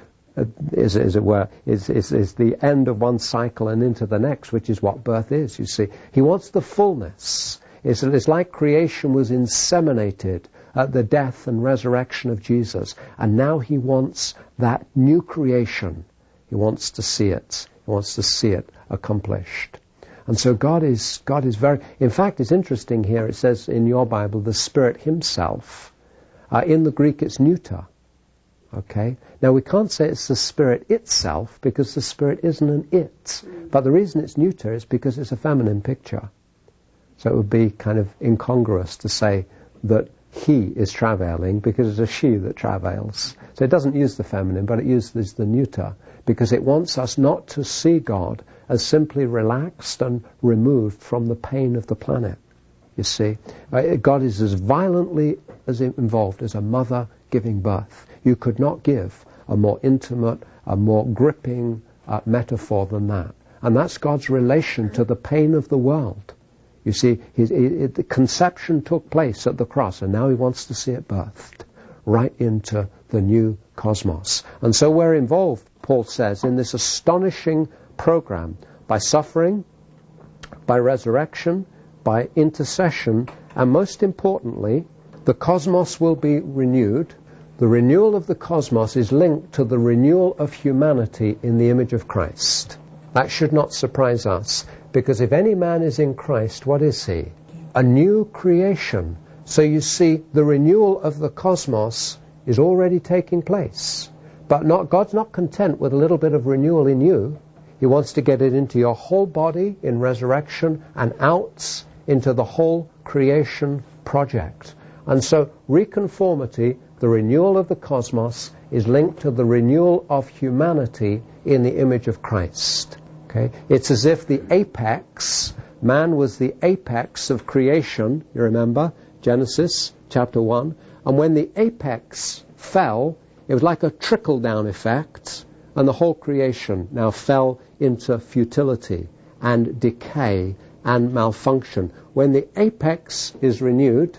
as it were, is the end of one cycle and into the next, which is what birth is, you see. He wants the fullness. It's like creation was inseminated at the death and resurrection of Jesus, and now he wants that new creation. He wants to see it. He wants to see it accomplished. And so God is very, in fact, it's interesting here, it says in your Bible, the Spirit himself. In the Greek, it's neuter. Okay? Now, we can't say it's the Spirit itself, because the Spirit isn't an it. But the reason it's neuter is because it's a feminine picture. So it would be kind of incongruous to say that he is travailing, because it's a she that travails. So it doesn't use the feminine, but it uses the neuter, because it wants us not to see God as simply relaxed and removed from the pain of the planet. You see, God is as violently as involved as a mother giving birth. You could not give a more intimate, a more gripping metaphor than that. And that's God's relation to the pain of the world. You see, the conception took place at the cross, and now he wants to see it birthed right into the new cosmos. And so we're involved, Paul says, in this astonishing program by suffering, by resurrection, by intercession, and most importantly, the cosmos will be renewed. The renewal of the cosmos is linked to the renewal of humanity in the image of Christ. That should not surprise us, because if any man is in Christ, what is he? A new creation. So you see, the renewal of the cosmos is already taking place. But God's not content with a little bit of renewal in you. He wants to get it into your whole body in resurrection and out into the whole creation project. And so reconformity, the renewal of the cosmos, is linked to the renewal of humanity in the image of Christ. Okay? It's as if the apex, man was the apex of creation, you remember, Genesis chapter 1, and when the apex fell, it was like a trickle-down effect, and the whole creation now fell into futility and decay and malfunction. When the apex is renewed,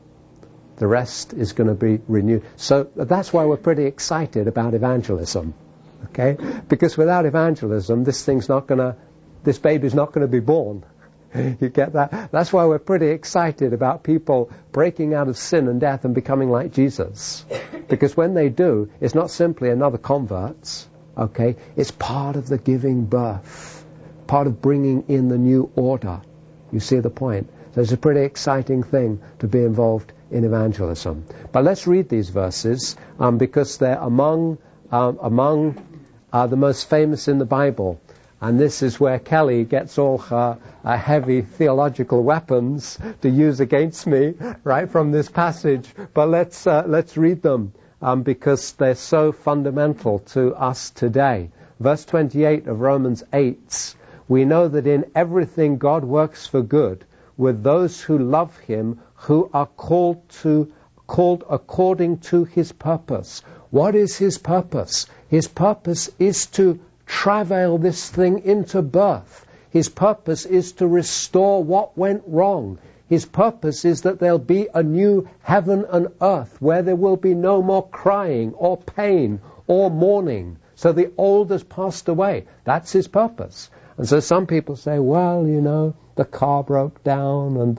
the rest is going to be renewed. So that's why we're pretty excited about evangelism, okay? Because without evangelism, this baby's not going to be born. You get that? That's why we're pretty excited about people breaking out of sin and death and becoming like Jesus. Because when they do, it's not simply another convert, okay? It's part of the giving birth, part of bringing in the new order. You see the point? So it's a pretty exciting thing to be involved in evangelism. But let's read these verses because they're among the most famous in the Bible. And this is where Kelly gets all her heavy theological weapons to use against me, right, from this passage. But let's read them because they're so fundamental to us today. Verse 28 of Romans 8, we know that in everything God works for good with those who love him, who are called according to his purpose. What is his purpose? His purpose is to travail this thing into birth. His purpose is to restore what went wrong. His purpose is that there'll be a new heaven and earth where there will be no more crying or pain or mourning. So the old has passed away. That's his purpose. And so some people say, well, you know, the car broke down and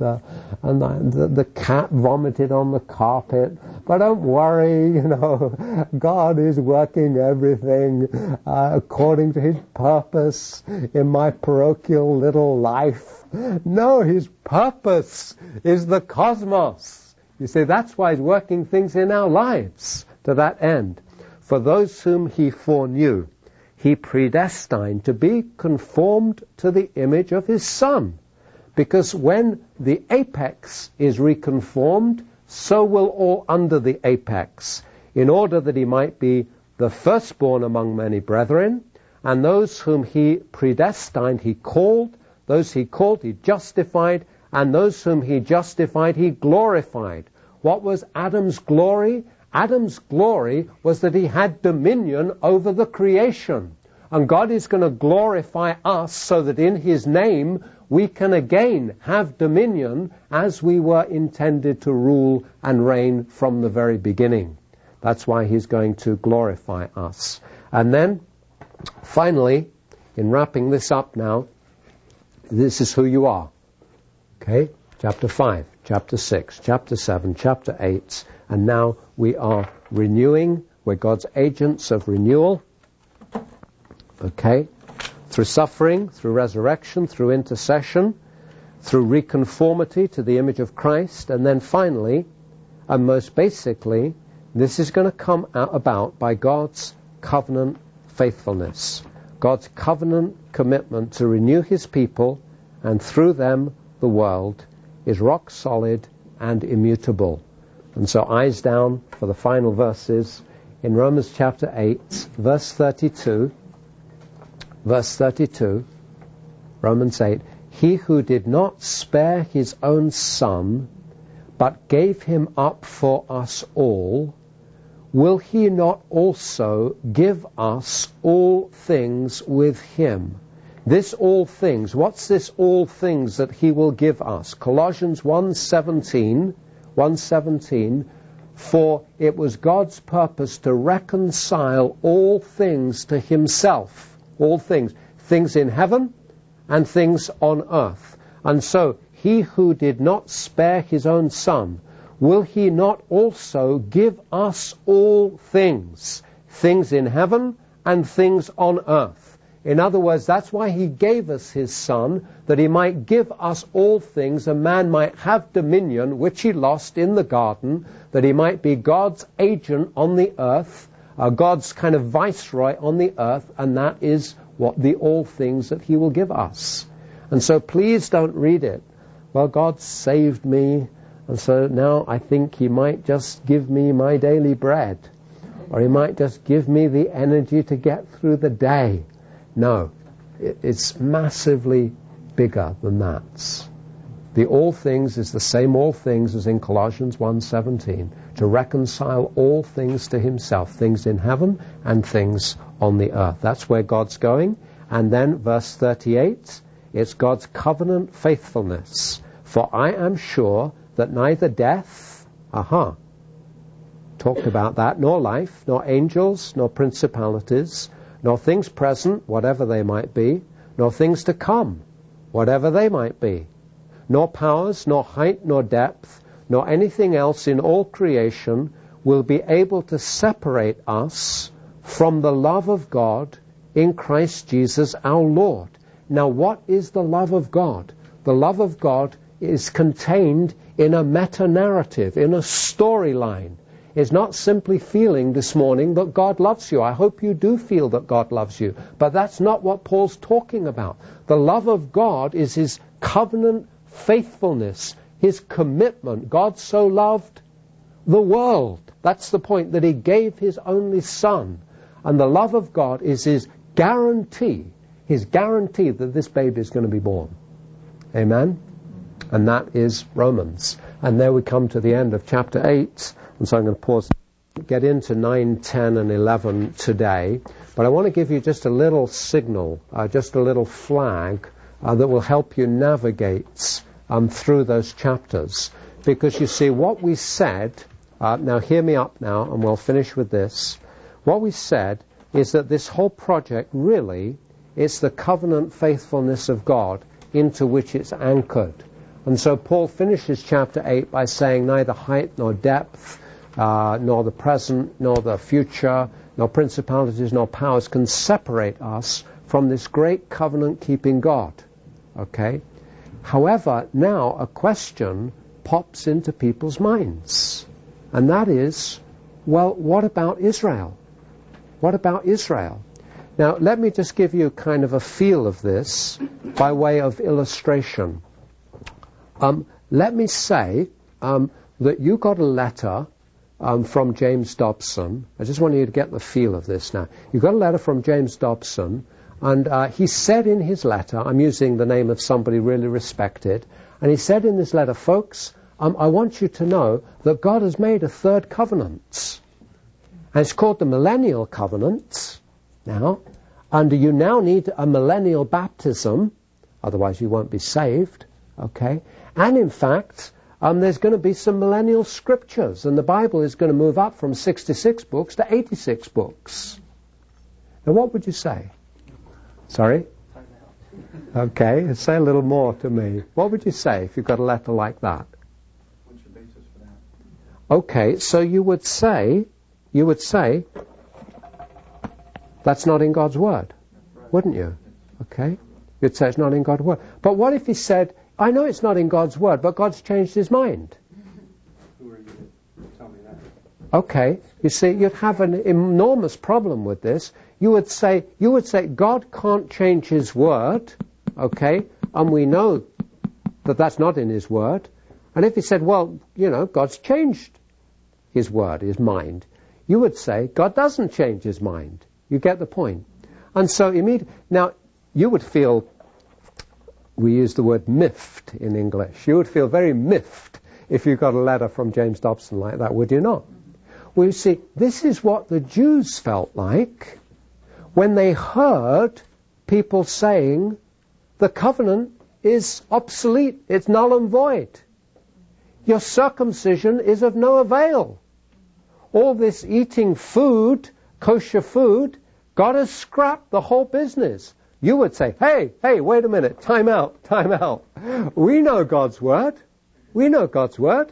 the cat vomited on the carpet. But don't worry, you know, God is working everything according to his purpose in my parochial little life. No, his purpose is the cosmos. You see, that's why he's working things in our lives to that end. For those whom he foreknew, he predestined to be conformed to the image of his Son. Because when the apex is reconformed, so will all under the apex, in order that he might be the firstborn among many brethren. And those whom he predestined, he called. Those he called, he justified. And those whom he justified, he glorified. What was Adam's glory? Adam's glory was that he had dominion over the creation. And God is going to glorify us so that in his name we can again have dominion as we were intended to rule and reign from the very beginning. That's why he's going to glorify us. And then, finally, in wrapping this up now, this is who you are. Okay? Chapter 5, chapter 6, chapter 7, chapter 8. And now we are renewing. We're God's agents of renewal. Okay? Through suffering, through resurrection, through intercession, through reconformity to the image of Christ. And then finally, and most basically, this is going to come about by God's covenant faithfulness. God's covenant commitment to renew his people, and through them the world, is rock solid and immutable. And so eyes down for the final verses in Romans chapter 8, verse 32. Verse 32, Romans 8, he who did not spare his own Son, but gave him up for us all, will he not also give us all things with him? This all things, what's this all things that he will give us? Colossians 1:17, for it was God's purpose to reconcile all things to himself. All things in heaven and things on earth. And so, he who did not spare his own Son, will he not also give us all things in heaven and things on earth? In other words, that's why he gave us his Son, that he might give us all things, and man might have dominion, which he lost in the garden, that he might be God's agent on the earth, God's kind of viceroy on the earth, and that is what the all things that he will give us. And so please don't read it, well, God saved me, and so now I think he might just give me my daily bread, or he might just give me the energy to get through the day. No, it's massively bigger than that. The all things is the same all things as in Colossians 1:17, to reconcile all things to himself, things in heaven and things on the earth. That's where God's going. And then verse 38, it's God's covenant faithfulness. For I am sure that neither death, talked about that, nor life, nor angels, nor principalities, nor things present, whatever they might be, nor things to come, whatever they might be, nor powers, nor height, nor depth, nor anything else in all creation will be able to separate us from the love of God in Christ Jesus our Lord. Now, what is the love of God? The love of God is contained in a meta-narrative, in a storyline. is not simply feeling this morning that God loves you. I hope you do feel that God loves you. But that's not what Paul's talking about. The love of God is his covenant faithfulness, his commitment. God so loved the world. That's the point, that he gave his only Son. And the love of God is his guarantee that this baby is going to be born. Amen? And that is Romans. And there we come to the end of chapter 8. And so I'm going to pause, get into 9, 10, and 11 today. But I want to give you just a little signal, just a little flag that will help you navigate through those chapters. Because you see, what we said, now hear me up now, and we'll finish with this. What we said is that this whole project really is the covenant faithfulness of God into which it's anchored. And so Paul finishes chapter 8 by saying neither height nor depth, nor the present, nor the future, nor principalities, nor powers can separate us from this great covenant-keeping God. Okay? However, now a question pops into people's minds. And that is, well, what about Israel? What about Israel? Now, let me just give you kind of a feel of this by way of illustration. Let me say that you got a letter from James Dobson. I just want you to get the feel of this now. You got a letter from James Dobson, and he said in his letter, I'm using the name of somebody really respected, and he said in this letter, folks, I want you to know that God has made a third covenant. And it's called the millennial covenant now. And you now need a millennial baptism, otherwise you won't be saved. Okay? And in fact, there's going to be some millennial scriptures, and the Bible is going to move up from 66 books to 86 books. Now what would you say? Sorry? Okay, say a little more to me. What would you say if you got a letter like that? What's your basis for that? Okay, so you would say, that's not in God's Word, wouldn't you? Okay? You'd say it's not in God's Word. But what if he said, I know it's not in God's Word, but God's changed his mind? Who are you to tell me that? Okay, you see, you'd have an enormous problem with this. You would say God can't change his Word, okay, and we know that that's not in his Word. And if he said, well, God's changed his Word, his mind, you would say God doesn't change his mind. You get the point? And so now you would feel, we use the word miffed in English. You would feel very miffed if you got a letter from James Dobson like that, would you not? Well, you see, this is what the Jews felt like when they heard people saying the covenant is obsolete, it's null and void. Your circumcision is of no avail. All this eating food, kosher food, God has scrapped the whole business. You would say, hey, wait a minute, time out. We know God's Word. We know God's Word.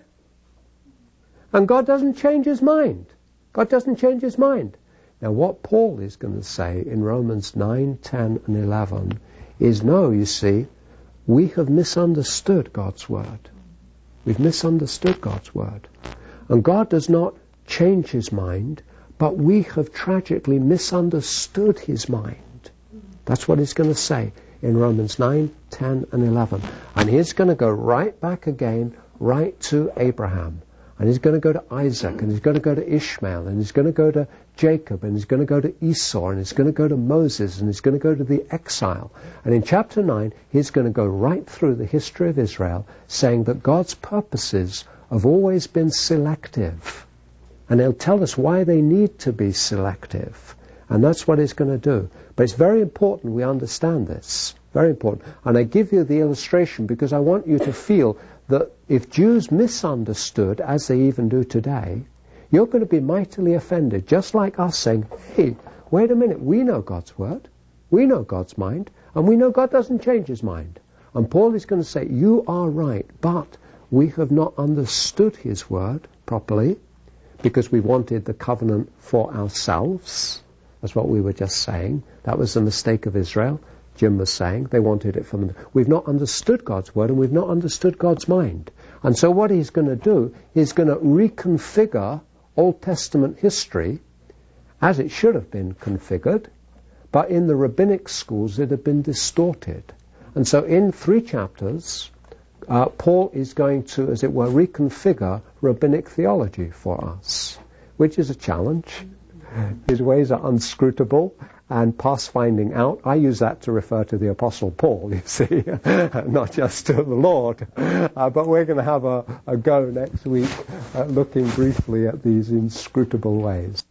And God doesn't change his mind. God doesn't change his mind. Now what Paul is going to say in Romans 9, 10 and 11 is, no, you see, we have misunderstood God's Word. We've misunderstood God's Word. And God does not change his mind, but we have tragically misunderstood his mind. That's what he's going to say in Romans 9, 10 and 11. And he's going to go right back again, right to Abraham. And he's going to go to Isaac, and he's going to go to Ishmael, and he's going to go to Jacob, and he's going to go to Esau, and he's going to go to Moses, and he's going to go to the exile. And in chapter 9, he's going to go right through the history of Israel, saying that God's purposes have always been selective. And he'll tell us why they need to be selective. And that's what he's going to do. But it's very important we understand this. Very important. And I give you the illustration because I want you to feel that if Jews misunderstood, as they even do today, you're going to be mightily offended, just like us saying, hey, wait a minute, we know God's Word, we know God's mind, and we know God doesn't change his mind. And Paul is going to say, you are right, but we have not understood his Word properly because we wanted the covenant for ourselves. That's what we were just saying. That was the mistake of Israel. Jim was saying they wanted it for them. We've not understood God's Word and we've not understood God's mind. And so what he's going to do, he's going to reconfigure Old Testament history as it should have been configured, but in the rabbinic schools it had been distorted. And so in 3 chapters, Paul is going to, as it were, reconfigure rabbinic theology for us, which is a challenge. His ways are unscrutable and past finding out. I use that to refer to the Apostle Paul, you see, not just to the Lord. But we're going to have a go next week at looking briefly at these inscrutable ways.